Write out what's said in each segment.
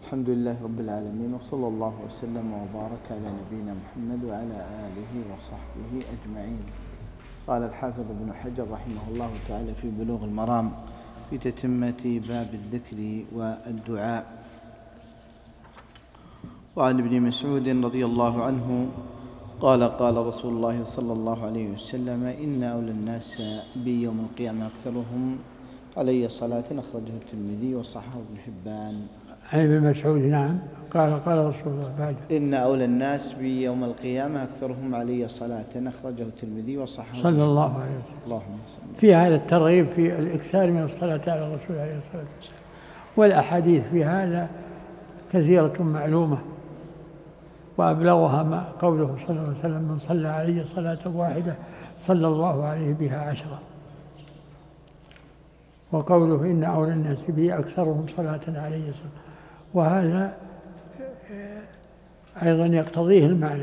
الحمد لله رب العالمين، وصلى الله وسلم وبارك على نبينا محمد وعلى آله وصحبه أجمعين. قال الحافظ ابن حجر رحمه الله تعالى في بلوغ المرام في تتمة باب الذكر والدعاء: وعن ابن مسعود رضي الله عنه قال: قال رسول الله صلى الله عليه وسلم: إن أولى الناس بي يوم القيامة أكثرهم علي صلاة. أخرجه الترمذي وصححه ابن حبان. عن ابن مسعود نعم قال: قال رسول الله بعد: إن أولى الناس بي يوم القيامة أكثرهم علي صلاة. أخرجه الترمذي وصححه صلى الله عليه وسلم. اللهم صل. في هذا الترغيب في الإكثار من الصلاة على الرسول عليه الصلاة والسلام، والأحاديث في هذا كثيرة معلومة، وأبلغها ما قوله صلى الله عليه وسلم: من صلى علي صلاة واحدة صلى الله عليه بها 10. وقوله: إن أولى الناس بي أكثرهم صلاة علي صلاة، وهذا أيضا يقتضيه المعنى.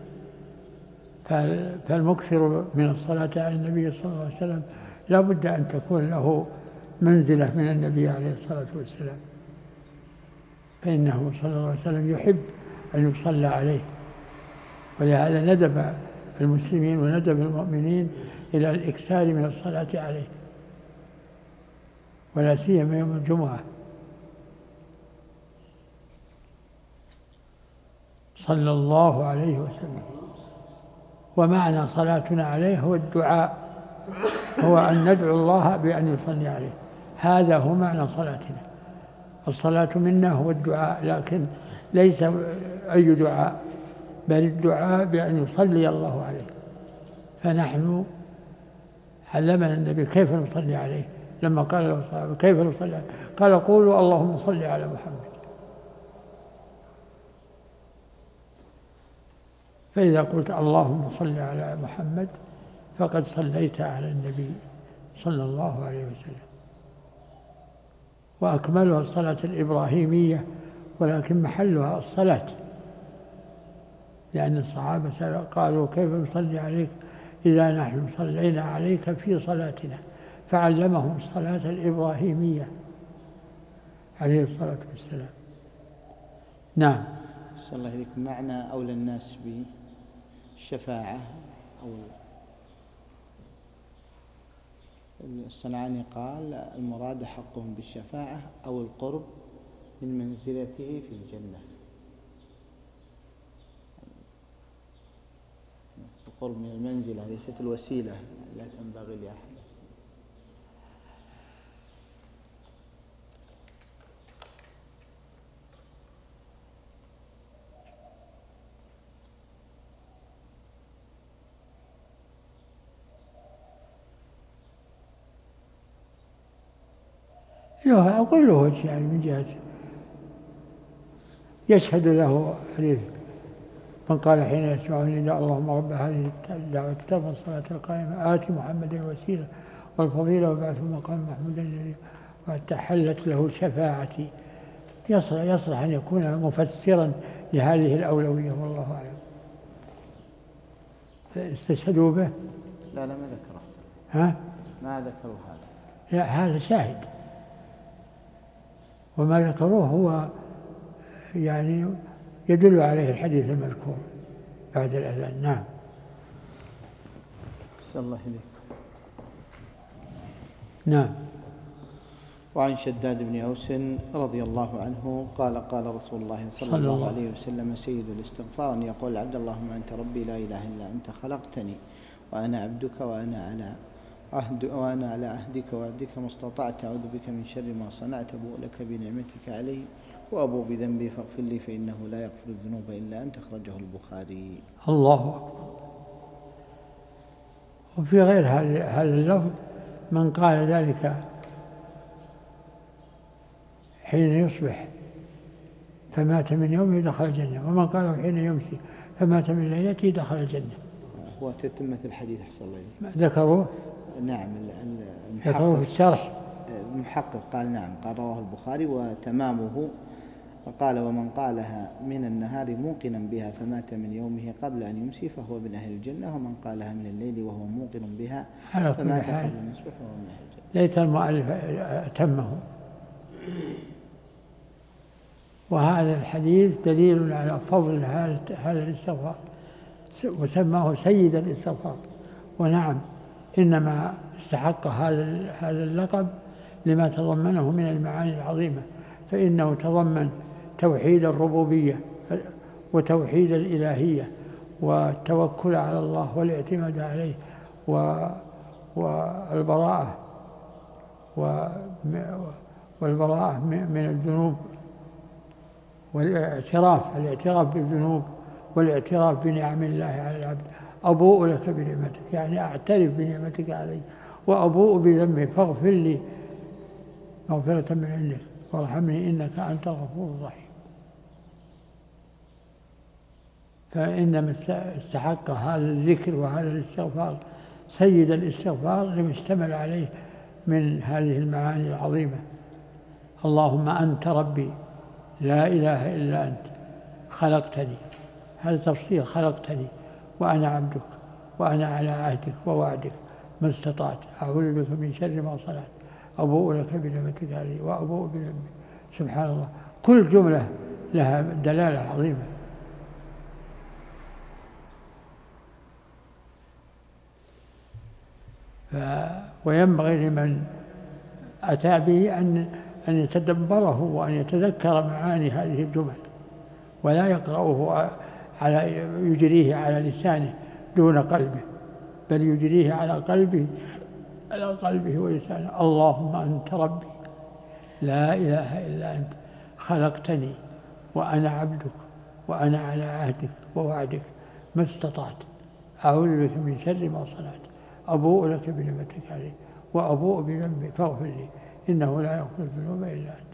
فالمكثر من الصلاة على النبي صلى الله عليه وسلم لا بد أن تكون له منزلة من النبي عليه الصلاة والسلام، فإنه صلى الله عليه وسلم يحب أن يصلى عليه، ولهذا ندب المسلمين وندب المؤمنين إلى الإكثار من الصلاة عليه، ولا سيما يوم الجمعة. صلى الله عليه وسلم. ومعنى صلاتنا عليه هو الدعاء، هو أن ندعو الله بأن يصلي عليه، هذا هو معنى صلاتنا. الصلاة منا هو الدعاء، لكن ليس أي دعاء، بل الدعاء بأن يصلي الله عليه. فنحن علمنا النبي كيف نصلي عليه، لما قال له الصحابة: كيف نصلي عليه؟ قال: قولوا اللهم صل على محمد. فإذا قلت اللهم صل على محمد فقد صليت على النبي صلى الله عليه وسلم. وأكملها الصلاة الإبراهيمية، ولكن محلها الصلاة، لأن الصحابة قالوا: كيف نصلي عليك إذا نحن صلينا عليك في صلاتنا؟ فعلمهم الصلاة الإبراهيمية عليه الصلاة والسلام. نعم. صلى الله عليك. معنى أولى الناس بالشفاعة، أو الصنعاني قال: المراد حقهم بالشفاعة أو القرب من منزلته في الجنة. القرب من المنزلة ليست الوسيلة، لا تنبغي لأحد. أقول له وجه، يعني من جهة يشهد له حديث: من قال حين يسمعني: اللهم رب هذه الدعوة التامة الصلاة القائمة آت محمد الوسيلة والفضيلة وابعثه مقام محمود الذي وتحلت له شفاعتي. يصلح أن يكون مفسرا لهذه الأولوية، والله أعلم. استشهدوا به؟ لا ما ذكره. ها؟ ما ذكروا هذا. لا، هذا شاهد، وما ذكروه هو يعني يدل عليه الحديث المذكور بعد الأذان. نعم. صلى الله عليه. نعم. وعن شداد بن أوس رضي الله عنه قال: قال رسول الله صلى الله عليه وسلم: سيد الاستغفار أن يقول العبد: اللهم أنت ربي لا إله إلا أنت خلقتني وأنا عبدك وأنا على عهدك ووعدك ما استطعت، أعوذ بك من شر ما صنعت، أبوء لك بنعمتك علي وأبوء بذنبي فاغفر لي فإنه لا يغفر الذنوب إلا أنت. أخرجه البخاري. الله أكبر. وفي غير هذا اللفظ: من قال ذلك حين يصبح فمات من يومه دخل الجنة، ومن قاله حين يمسي فمات من ليلته دخل الجنة. هو تتمة الحديث أحسن الله. ذكروه؟ نعم. ذكروه في الشرح. المحقق قال: نعم، قال رواه البخاري. وتمامه قال: ومن قالها من النهار موقنا بها فمات من يومه قبل أن يمسي فهو من أهل الجنة، ومن قالها من الليل وهو موقن بها فمات قبل أن يصبح فهو من أهل الجنة. ليت المؤلف أتمه. وهذا الحديث دليل على فضل هذا الاستغفار، وسماه سيد الاستغفار. ونعم، إنما استحق هذا اللقب لما تضمنه من المعاني العظيمة، فإنه تضمن توحيد الربوبية وتوحيد الإلهية والتوكل على الله والاعتماد عليه والبراءة من الذنوب، الاعتراف بالذنوب والاعتراف بنعم الله على العبد. أبوء لك بنعمتك، يعني أعترف بنعمتك علي، وأبوء بذنبي فاغفر لي مغفرة من عندك وارحمني إنك أنت الغفور الرحيم. فإنما استحق هذا الذكر وهذا الاستغفار سيد الاستغفار لما اشتمل عليه من هذه المعاني العظيمة. اللهم أنت ربي لا إله إلا أنت خلقتني، هذا تفصيل، خلقتني وأنا عبدك وأنا على عهدك ووعدك ما استطعت، أعوذ بك من شر ما صنعت، أبوء لك بنعمتك علي وأبوء بذنبي. سبحان الله، كل جملة لها دلالة عظيمة. وينبغي لمن أتى به أن يتدبره وأن يتذكر معاني هذه الجمل، ولا يقرأه يجريه على لسانه دون قلبه، بل يجريه على قلبه ولسانه. اللهم أنت ربي لا إله إلا أنت خلقتني وأنا عبدك وأنا على عهدك ووعدك ما استطعت، أعوذ بك من شر ما صنعت، أبوء لك بنعمتك علي وأبوء بذنبي فاغفر لي إنه لا يغفر الذنوب إلا أنت.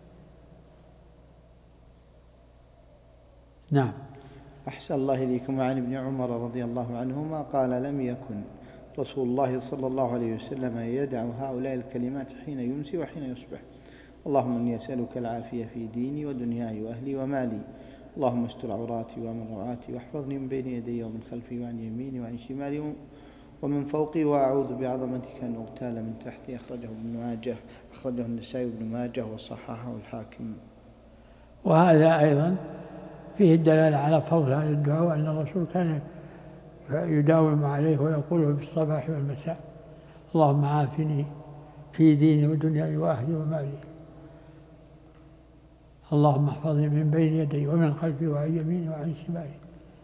نعم. أحسن الله إليكم. عن ابن عمر رضي الله عنهما قال لم يكن رسول الله صلى الله عليه وسلم يدع هؤلاء الكلمات حين يمسي وحين يصبح: اللهم إني أسألك العافية في ديني ودنياي وأهلي ومالي، اللهم استر عوراتي ومن روعاتي، واحفظني من بين يدي ومن خلفي وعن يميني وعن شمالي ومن فوقي، وأعوذ بعظمتك أن أغتال من تحتي. أخرجه النسائي بن ماجه وصححه الحاكم. وهذا أيضا فيه الدلالة على فضل هذا الدعاء، وأن الرسول كان يداوم عليه ويقوله بالصباح والمساء: اللهم عافني في ديني ودنياي وأهلي ومالي، اللهم احفظني من بين يدي ومن خلفي وعن يميني وعن شمالي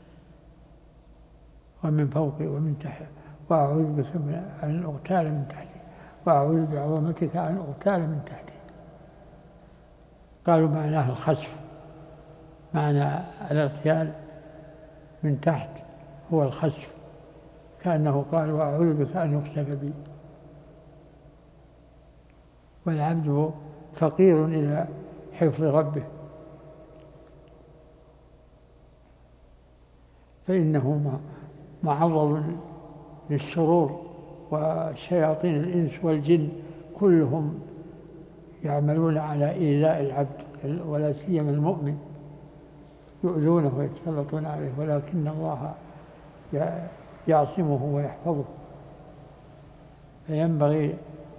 ومن فوقي ومن تحت، وأعوذ بك أن أغتال من تحتي، وأعوذ بعظمتك أن أغتال من تحتي. قالوا معناه الخسف، معنى الاغتيال من تحت هو الخسف، كأنه قال: وأعوذ بك أن يخسف بي. والعبد فقير إلى حفظ ربه، فإنه معرض للشرور، وشياطين الإنس والجن كلهم يعملون على إيذاء العبد، ولا سيما المؤمن، يؤذونه ويتسلطون عليه، ولكن الله يعصمه ويحفظه. فينبغي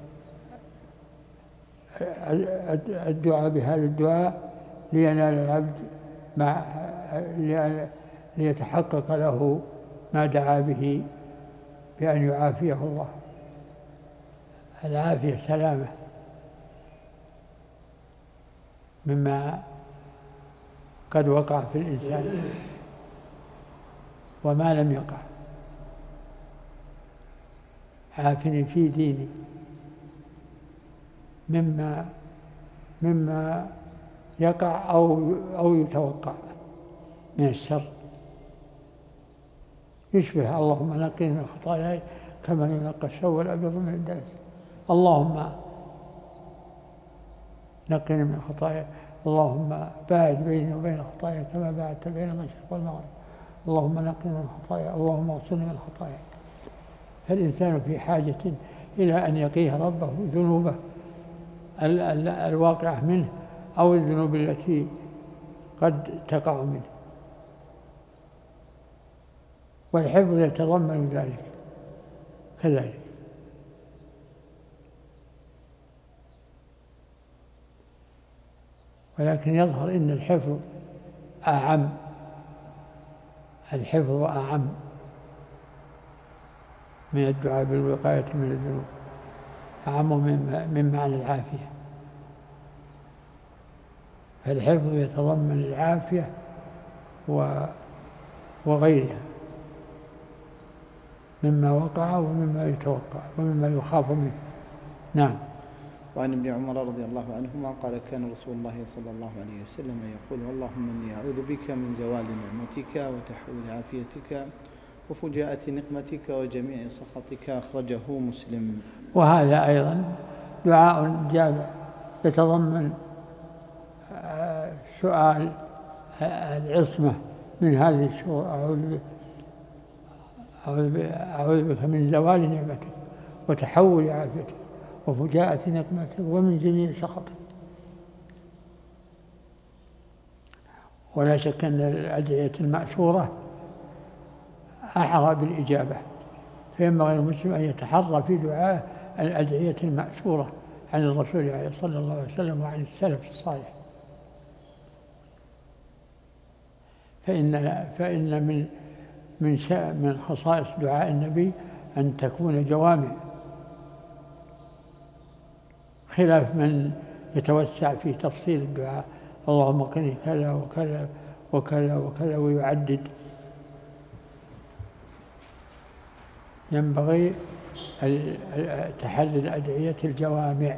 الدعاء بهذا الدعاء لينال العبد ليتحقق له ما دعا به بأن يعافيه الله. العافية سلامة مما قد وقع في الإنسان وما لم يقع. عافني في ديني مما يقع أو يتوقع من الشر، يشبه اللهم نقني من خطاياي كما ينقى الثوب الأبيض من الدنس. اللهم نقني من خطاياي، اللهم باعد بيني وبين خطاياي كما باعدت بين المشرق والمغرب، اللهم نقني من خطاياي، اللهم اغسلني من خطاياي. فالإنسان في حاجة إلى أن يقيه ربه ذنوبه الواقعة منه أو الذنوب التي قد تقع منه، والحفظ يتضمن ذلك كذلك. ولكن يظهر أن الحفظ أعم، الحفظ أعم من الدعاء بالوقاية من الذنوب، أعم من معنى العافية. فالحفظ يتضمن العافية وغيرها مما وقع ومما يتوقع ومما يخاف منه. نعم. وعن ابن عمر رضي الله عنهما قال كان رسول الله صلى الله عليه وسلم يقول اللهم إني أعوذ بك من زوال نعمتك وتحول عافيتك وفجاءة نقمتك وجميع سخطك. أخرجه مسلم. وهذا أيضا دعاء جامع يتضمن سؤال العصمة من هذه الشرور. أعوذ بك من زوال نعمتك وتحول عافيتك وفجاءة نقمتك ومن جميع سخطك. ولا شك أن الأدعية المأثورة أحرى بالإجابة، فينبغي المسلم أن يتحرى في دعاء الأدعية المأثورة عن الرسول صلى الله عليه وسلم وعن السلف الصالح. فإن من خصائص دعاء النبي أن تكون جوامع، خلاف من يتوسع في تفصيل الدعاء، اللهم قني كذا وكذا وكذا وكذا ويعدد. ينبغي تحري الأدعية الجوامع.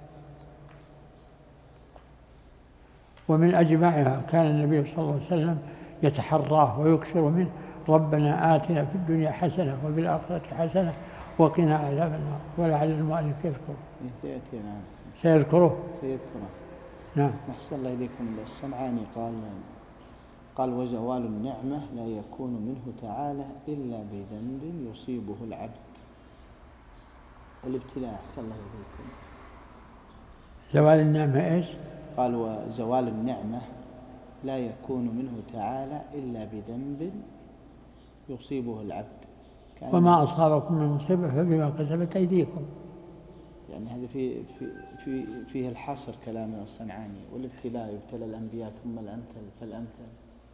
ومن أجمعها كان النبي صلى الله عليه وسلم يتحراه ويكثر منه ربنا آتنا في الدنيا حسنة وفي الآخرة حسنة وقنا عذاب النار. ولعل المؤلف يذكره. سيذكره. نعم. أحسن الله إليكم. الصنعاني قال وزوال النعمة لا يكون منه تعالى إلا بذنب يصيبه العبد. الابتلاء. أحسن الله إليكم. زوال النعمة إيش؟ قال وزوال النعمة لا يكون منه تعالى إلا بذنب يصيبه العبد. وما أصابكم من مصيبة فبما كسبت أيديكم. يعني هذا فيه الحصر كلام الصنعاني. والابتلاء يبتلى الأنبياء ثم الأمثل فالأمثل.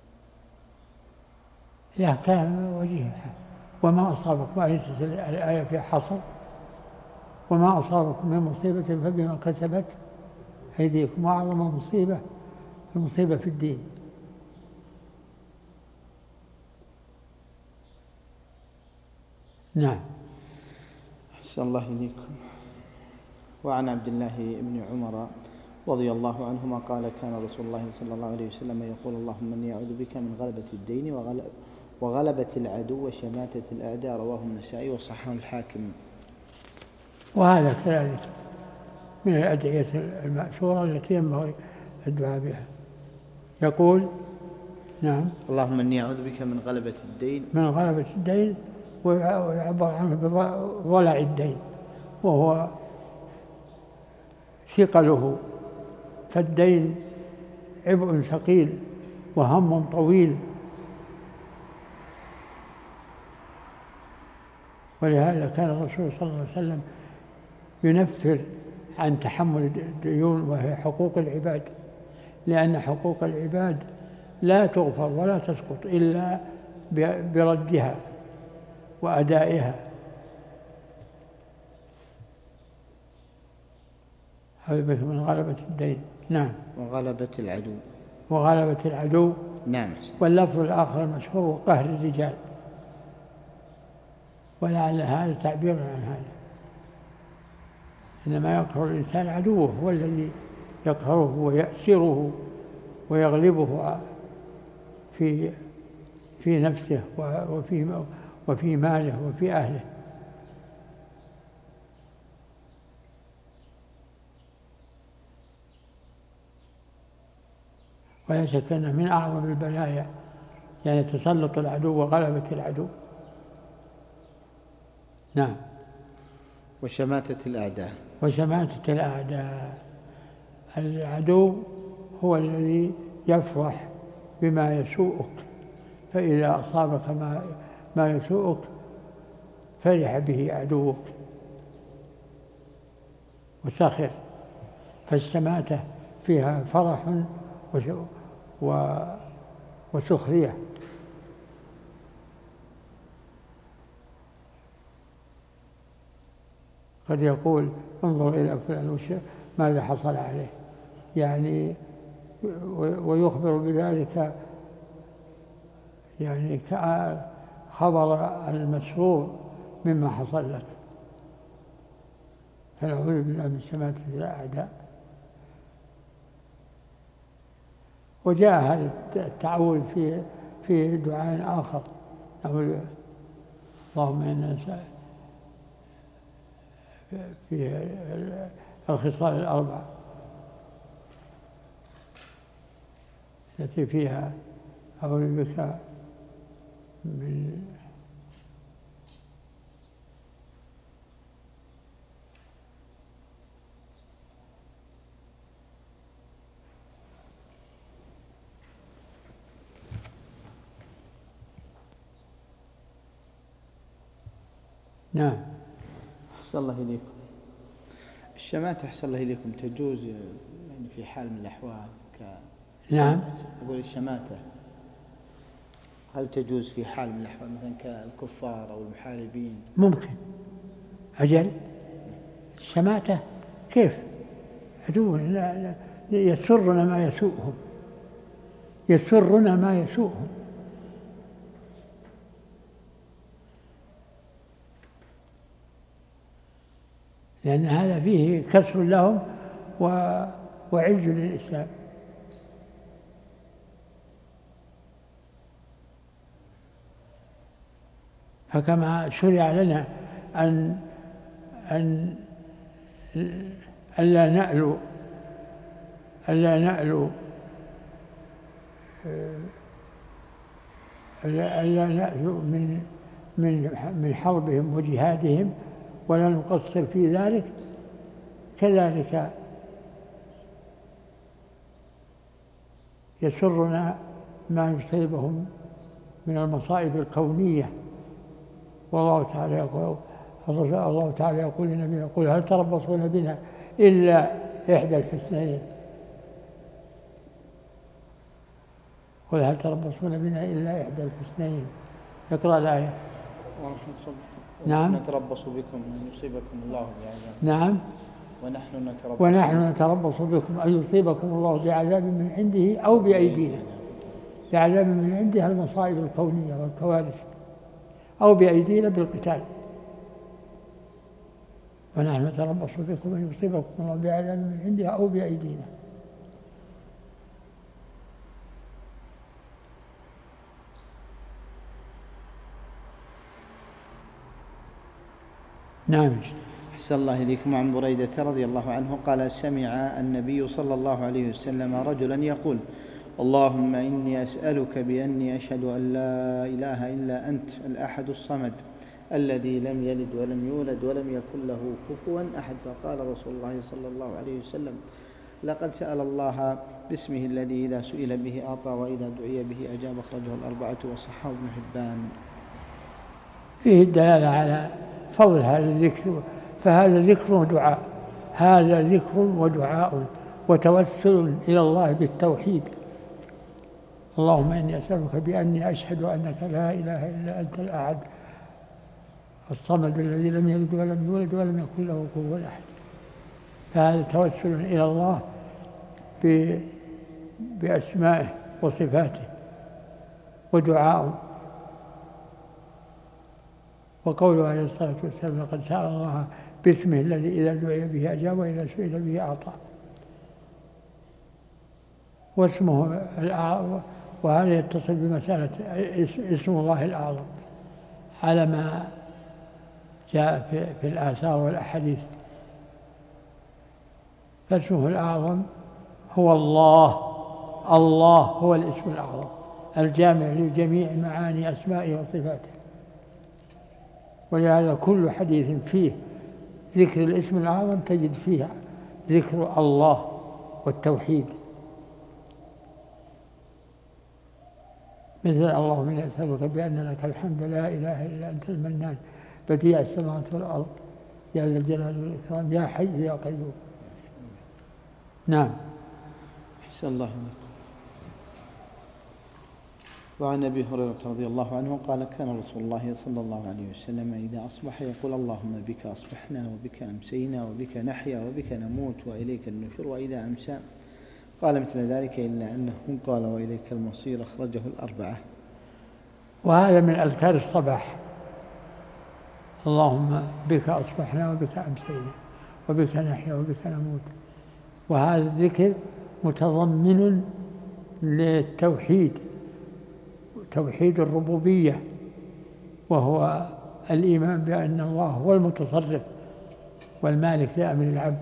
لا كان وجيها. وما أصابكم الآية في حصر. وما أصابكم من مصيبة فبما كسبت أيديكم. وأعظم مصيبة المصيبة في الدين. نعم. أحسن الله إليكم. وعن عبد الله بن عمر رضي الله عنهما قال كان رسول الله صلى الله عليه وسلم يقول اللهم إني أعوذ بك من غلبة الدين وغلبة العدو وشماتة الأعداء. رواه النسائي وصححه الحاكم. وهذا كذلك من الأدعية المأثورة التي ينبغي الدعاء بها. يقول نعم اللهم إني أعوذ بك من غلبة الدين. من غلبة الدين ويعبر عنه بضلع الدين وهو ثقله. فالدين عبء ثقيل وهم طويل. ولهذا كان الرسول صلى الله عليه وسلم ينفر عن تحمل الديون وهي حقوق العباد، لأن حقوق العباد لا تغفر ولا تسقط إلا بردها وأدائها. هذا من غلبة الدين. نعم. وغلبة العدو. وغلبة العدو. نعم. واللفظ الآخر المشهور قهر الرجال. ولعل هذا تعبير عن هذا. إنما يقهر الإنسان عدوه، هو الذي يقهره ويأسره ويغلبه في نفسه وفي ماله وفي أهله. ولا شك أنه من أعظم البلايا يعني تسلط العدو وغلبة العدو. نعم. وشماتة الأعداء. وشماتة الأعداء. العدو هو الذي يفرح بما يسوءك، فإذا أصابك ما يسوءك فرح به عدوك وسخر. فالشماتة فيها فرح وسخرية. قد يقول انظر إلى فلان ماذا حصل عليه، يعني ويخبر بذلك يعني خبر المسرور مما حصل لك. فنعوذ بالله من شماتة الأعداء. وجاء هذا التعوذ في دعاء آخر، نقول اللهم إنا نسأل في الخصال الأربع التي فيها أعوذ بك من نعم. أحسن الله إليكم. الشماتة أحسن الله إليكم تجوز يعني في حال من الأحوال نعم. أقول الشماتة هل تجوز في حال من الأحوال مثلا كالكفار أو المحاربين؟ ممكن. أجل الشماتة كيف عدو يسرنا ما يسوءهم، يسرنا ما يسوءهم. لأن هذا فيه كسر لهم وعز للإسلام. فكما شرع لنا أن ألا نألو من حربهم وجهادهم ولا نقصر في ذلك، كذلك يسرنا ما يصيبهم من المصائب الكونية. والله تعالى يقول للنبي يقول هل تربصون بنا إلا إحدى الحسنيين، قل هل تربصون بنا إلا إحدى الحسنيين. اقرأ الآية. نعم. نتربص بكم أن يصيبكم الله بعذاب. نعم. ونحن نتربص بكم أن يصيبكم الله بعذاب من عنده أو بأيدينا. بعذاب من عنده المصائب الكونية والكوارث، أو بأيدينا بالقتال. ونحن نتربص بكم أن يصيبكم الله بعذاب من عنده أو بأيدينا. نعم. أحسن الله إليكم. عن بريدة رضي الله عنه قال سمع النبي صلى الله عليه وسلم رجلا يقول اللهم إني أسألك بأني أشهد أن لا إله إلا أنت الأحد الصمد الذي لم يلد ولم يولد ولم يكن له كفوا أحد. فقال رسول الله صلى الله عليه وسلم لقد سأل الله باسمه الذي إذا سئل به أعطى وإذا دعي به أجاب. أخرجه الأربعة وصححه ابن حبان. فيه الدلالة على فضل هذا الذكر، فهذا ذكر ودعاء، هذا ذكر ودعاء وتوسل إلى الله بالتوحيد. اللهم إني أسألك بأني أشهد أنك لا إله إلا أنت الأحد الصمد الذي لم يلد ولم يولد ولم يكن له كفوا أحد. فهذا توسل إلى الله بأسمائه وصفاته ودعاء. وقوله عليه الصلاة والسلام لقد سأل الله باسمه الذي إذا دعي به أجاب وإذا سئل به أعطى. واسمه الأعظم، وهذا يتصل بمسألة اسم الله الأعظم على ما جاء في الآثار والأحاديث. فاسمه الأعظم هو الله. الله هو الاسم الأعظم الجامع لجميع معاني أسمائه وصفاته. ولهذا كل حديث فيه ذكر الاسم الأعظم تجد فيه ذكر الله والتوحيد، مثل اللهم إني أسألك بأن لك الحمد لا إله إلا أنت المنان بديع السماوات والأرض يا ذا الجلال والإكرام يا حي يا قيوم. نعم. أحسن الله عليكم. وعن أبي هريرة رضي الله عنه قال كان رسول الله صلى الله عليه وسلم إذا أصبح يقول اللهم بك أصبحنا وبك أمسينا وبك نحيا وبك نموت وإليك النشور، وإذا أمسى قال مثل ذلك إلا أنه قال وإليك المصير، أخرجه الأربعة. وهذا من أذكار الصباح، اللهم بك أصبحنا وبك أمسينا وبك نحيا وبك نموت. وهذا الذكر متضمن للتوحيد، توحيد الربوبية، وهو الإيمان بأن الله هو المتصرف والمالك لأمر العبد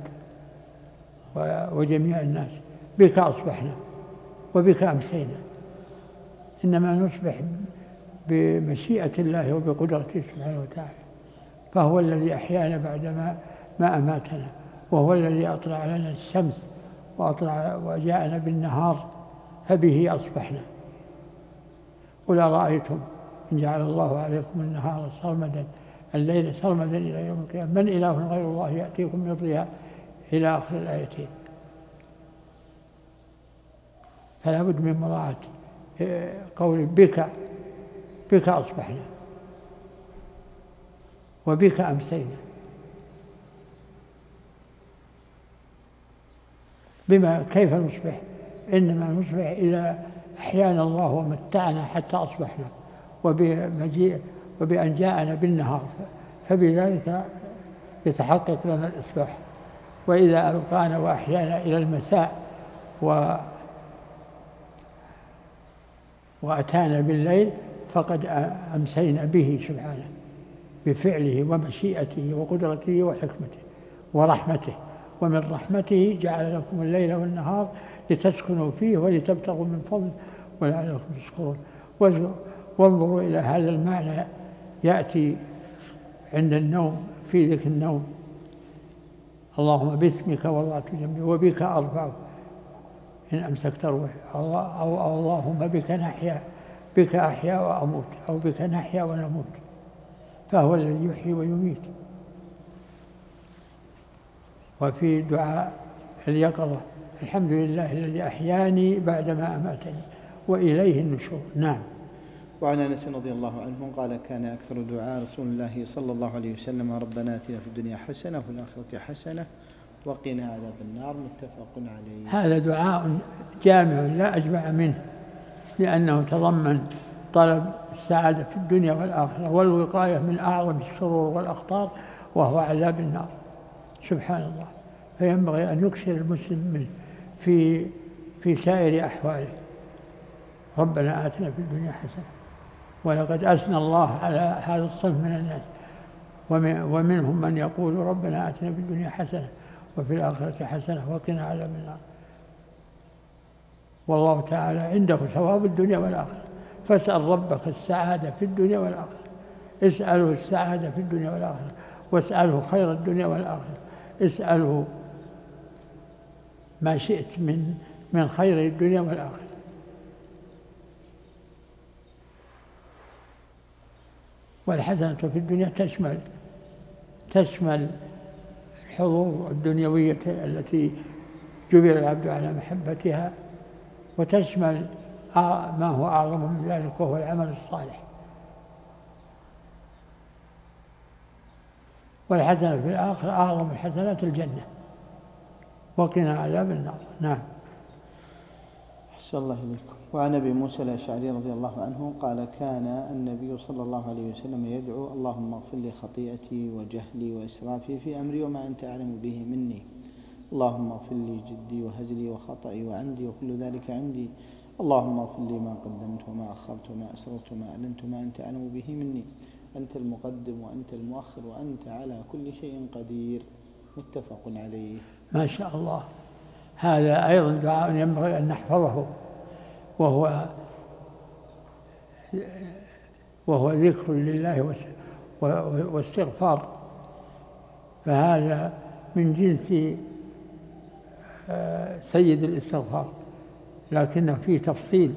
وجميع الناس. بك أصبحنا وبك أمسينا، إنما نصبح بمشيئة الله وبقدرته سبحانه وتعالى، فهو الذي أحيانا بعدما ما أماتنا، وهو الذي أطلع لنا الشمس وجاءنا بالنهار فبه أصبحنا. قل أرأيتم إن جعل الله عليكم النهار سرمدا الليل سرمدا إلى يوم القيامة من إله غير الله يأتيكم بضياء إلى آخر الآيتين. فلا بد من مراعاة قول بك أصبحنا وبك أمسينا، بما كيف نصبح؟ إنما نصبح إذا أحيانا الله ومتعنا حتى أصبحنا، وبأن جاءنا بالنهار، فبذلك يتحقق لنا الإصلاح. وإذا أبقانا وأحيانا إلى المساء وأتانا بالليل فقد أمسينا به سبحانه بفعله ومشيئته وقدرته وحكمته ورحمته. ومن رحمته جعل لكم الليل والنهار لتسكنوا فيه ولتبتغوا من فضله ولعلكم تشكرون. وانظروا إلى هذا المعنى يأتي عند النوم في ذكر النوم: اللهم باسمك وضعت جنبي وبك أرفع إن أمسكت روحي، أو اللهم بك نحيا، بك أحيا وأموت، أو بك نحيا ونموت، فهو الذي يحيي ويميت. وفي دعاء اليقظة: الحمد لله الذي أحياني بعدما أماتني وإليه النشور. نعم. وعن أنس رضي الله عنه قال كان أكثر دعاء رسول الله صلى الله عليه وسلم ربنا آتنا في الدنيا حسنة وفي الآخرة حسنة وقنا عذاب النار، متفق عليه. هذا دعاء جامع لا أجمع منه، لأنه تضمن طلب السعادة في الدنيا والآخرة والوقاية من أعظم الشرور والأخطار وهو عذاب النار. سبحان الله. فينبغي أن يكثر المسلم منه في سائر أحواله: ربنا آتنا في الدنيا حسنة. ولقد أثنى الله على هذا الصنف من الناس، ومنهم من يقول ربنا آتنا في الدنيا حسنة وفي الآخرة حسنة وقنا عذاب النار. والله تعالى عنده ثواب الدنيا والآخرة، فاسأل ربك السعادة في الدنيا والآخرة، اسأله السعادة في الدنيا والآخرة، واسأله خير الدنيا والآخرة، اسأله ما شئت من خير الدنيا والآخرة. والحسنة في الدنيا تشمل الحظوظ الدنيوية التي جبل العبد على محبتها، وتشمل ما هو أعظم من ذلك وهو العمل الصالح. والحسنة في الآخرة أعظم الحسنات الجنة وقنا عذاب النار. نعم. أحسن الله إليكم. وعن أبي موسى الأشعري رضي الله عنه قال كان النبي صلى الله عليه وسلم يدعو: اللهم اغفر لي خطيئتي وجهلي وإسرافي في أمري وما أنت أعلم به مني، اللهم اغفر لي جدي وهزلي وخطئي وعمدي وكل ذلك عندي، اللهم اغفر لي ما قدمت وما أخرت وما أسررت وما أعلنت وما أنت أعلم به مني، أنت المقدم وأنت المؤخر وأنت على كل شيء قدير، متفق عليه. ما شاء الله. هذا أيضا دعاء ينبغي أن نحفظه، وهو ذكر لله واستغفار، فهذا من جنس سيد الاستغفار، لكنه فيه تفصيل: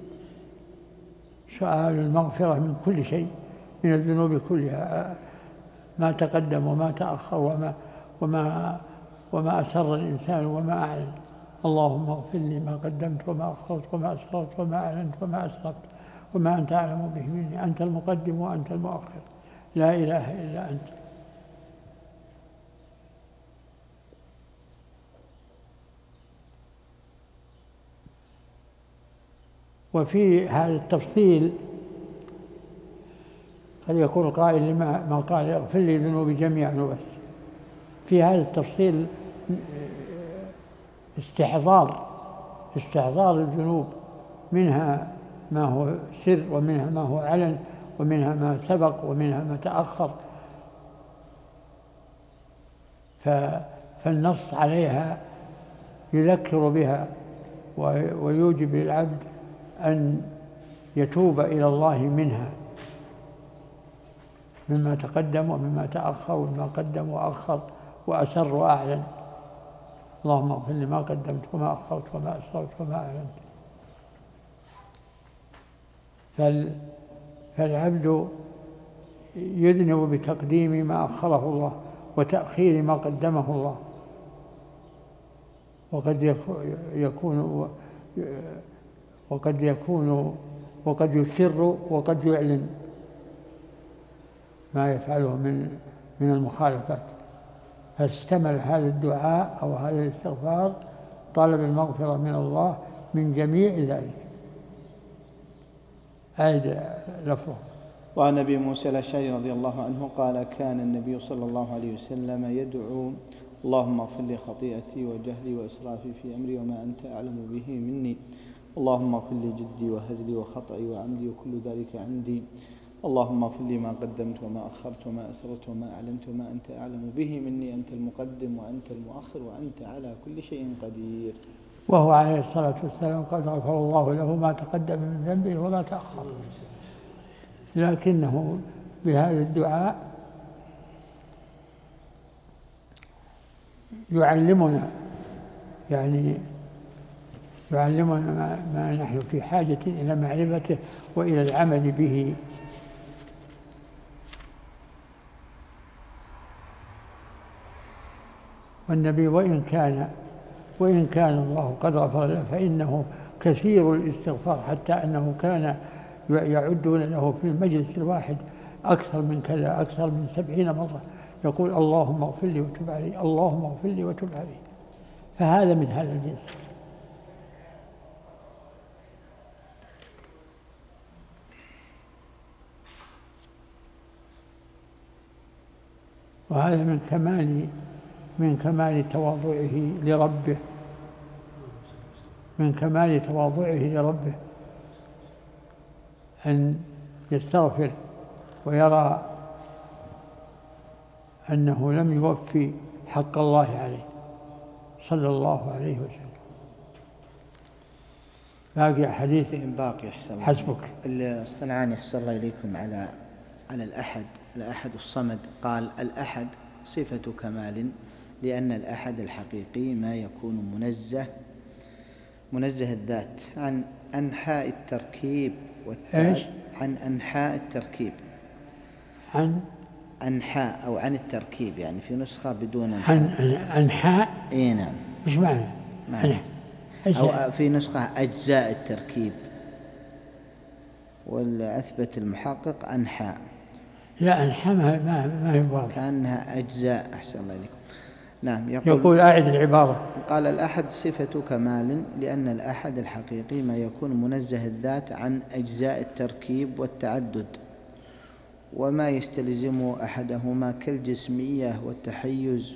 سؤال المغفرة من كل شيء، من الذنوب كلها، ما تقدم وما تأخر وما أسر الإنسان وما أعلن. اللهم اغفر لي ما قدمت وما أخرت وما أسررت وما أعلنت وما أسررت وما أنت أعلم به مني، أنت المقدم وأنت المؤخر، لا إله إلا أنت. وفي هذا التفصيل قد يقول قائل ما قال اغفر لي ذنوبي جميعا وبس. في هذا التفصيل استحضار الذنوب، منها ما هو سر ومنها ما هو علن ومنها ما سبق ومنها ما تأخر، فالنص عليها يذكر بها ويوجب للعبد أن يتوب إلى الله منها، مما تقدم ومما تأخر ومما قدم وأخر وأسر وأعلن. اللهم اغفر لي ما قدمت وما أخرت وما أسررت وما أعلنت. فالعبد يذنب بتقديم ما أخره الله وتأخير ما قدمه الله، وقد يسر وقد يعلن ما يفعله من المخالفات. فاستمل هذا الدعاء أو هذا الاستغفار طلب المغفرة من الله من جميع ذلك. هذا لفظه. وعن أبي موسى الأشعري رضي الله عنه قال كان النبي صلى الله عليه وسلم يدعو اللهم اغفر لي خطيئتي وجهلي وإسرافي في أمري وما أنت أعلم به مني، اللهم اغفر لي جدي وهزلي وخطئي وعمدي وكل ذلك عندي، اللهم اغفر لي ما قدمت وما أخرت وما أسررت وما أعلنت وما أنت أعلم به مني، أنت المقدم وأنت المؤخر وأنت على كل شيء قدير. وهو عليه الصلاة والسلام قد غفر الله له ما تقدم من ذنبه وما تأخر، لكنه بهذا الدعاء يعلمنا ما نحن في حاجة إلى معرفته وإلى العمل به. والنبي وإن كان الله قد غفر له فإنه كثير الاستغفار، حتى أنه كان يعدون له في المجلس الواحد أكثر من 70 مرة يقول اللهم اغفر لي وتب علي، اللهم اغفر لي وتب علي. فهذا من هذا الجنس. وهذا من كمال تواضعه لربه أن يستغفر ويرى أنه لم يوفي حق الله عليه صلى الله عليه وسلم. باقي حديث حسبك. الصنعاني أحسن الله إليكم على الأحد الصمد قال الأحد صفة كمال، لأن الأحد الحقيقي ما يكون منزه الذات عن أنحاء التركيب عن أنحاء أو عن التركيب، يعني في نسخة بدون أنحاء. إيه نعم. مش معنى أو في نسخة أجزاء التركيب، والأثبت المحقق أنحاء. لا أنحاء ما هي واضح، كأنها أجزاء. أحسن الله إليكم. نعم. يقول أعد العبارة. قال الأحد صفة كمال، لأن الأحد الحقيقي ما يكون منزه الذات عن أجزاء التركيب والتعدد وما يستلزم أحدهما كالجسمية والتحيز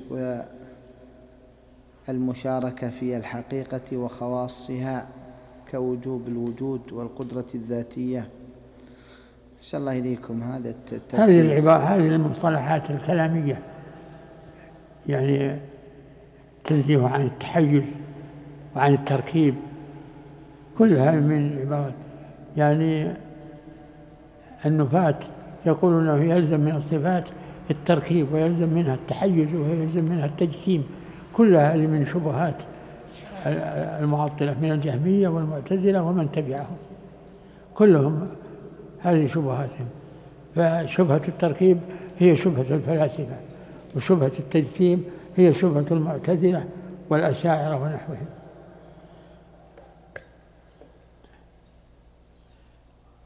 والمشاركة في الحقيقة وخواصها كوجوب الوجود والقدرة الذاتية. أحسن الله إليكم. هذه العبارة، هذه المصطلحات الكلامية يعني تنزيه عن التحيز وعن التركيب، كلها من العبارات. يعني النفاة يقولون أنه يلزم من الصفات التركيب ويلزم منها التحيز ويلزم منها التجسيم، كلها هذه من شبهات المعطلة من الجهمية والمعتزلة ومن تبعهم، كلهم هذه شبهاتهم. فشبهة التركيب هي شبهة الفلاسفة، وشبهة التجسيم هي شبهة المعتزلة والأشاعرة ونحوهم.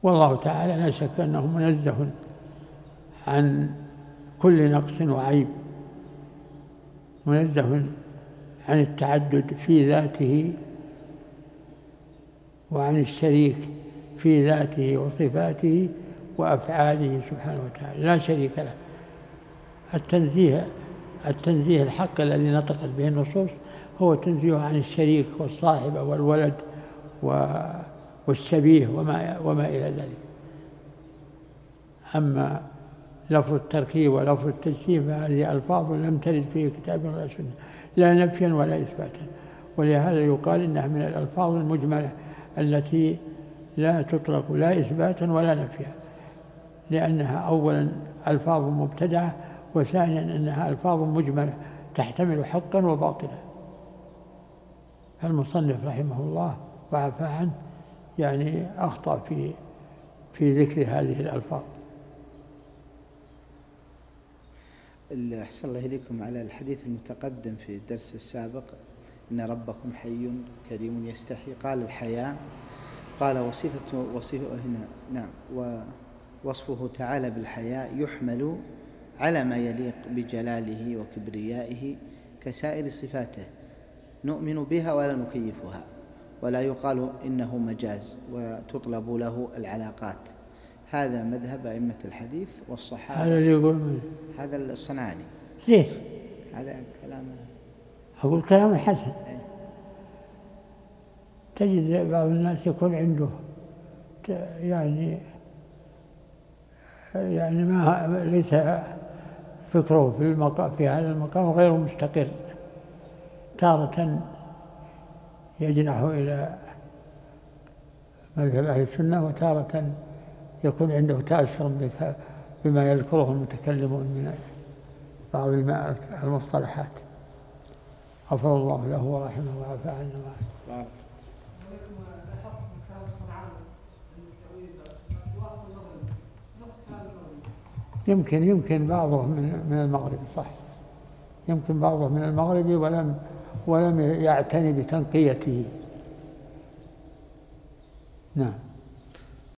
والله تعالى لا شك أنه منزه عن كل نقص وعيب، منزه عن التعدد في ذاته وعن الشريك في ذاته وصفاته وأفعاله سبحانه وتعالى، لا شريك له. التنزيه الحق الذي نطقت به النصوص هو تنزيه عن الشريك والصاحب والولد والشبيه وما إلى ذلك. أما لفظ التركيب ولفظ التجسيم فهذه ألفاظ لم ترد في كتاب ولا سنة، لا نفيا ولا إثباتا، ولهذا يقال إنها من الألفاظ المجملة التي لا تطلق لا إثباتا ولا نفيا، لأنها أولا ألفاظ مبتدعة، وثانيا أنها ألفاظ مجملة تحتمل حقا وباطلا. المصنف رحمه الله وعفى عنه يعني أخطأ في ذكر هذه الألفاظ. أحسن الله إليكم على الحديث المتقدم في الدرس السابق إن ربكم حي كريم يستحي، قال الحياء، قال وصفه هنا نعم، ووصفه تعالى بالحياء يحمل على ما يليق بجلاله وكبريائه كسائر صفاته، نؤمن بها ولا نكيفها، ولا يقال إنه مجاز وتطلب له العلاقات. هذا مذهب أئمة الحديث والصحابة. هذا اللي يقول هذا الصنعاني. ليش؟ هذا كلام، أقول كلام حسن. تجد بعض الناس يكون عنده يعني ما ليس فكره في هذا المقام غير مستقر، تارة يجنح إلى مذهب أهل السنة، وتارة يكون عنده تأثر بما يذكره المتكلمون من بعض المصطلحات. غفر الله له ورحمه وعفى عنه وعنه. يمكن بعضه من المغرب، صح، يمكن بعضه من المغرب ولم يعتني بتنقيته. نعم.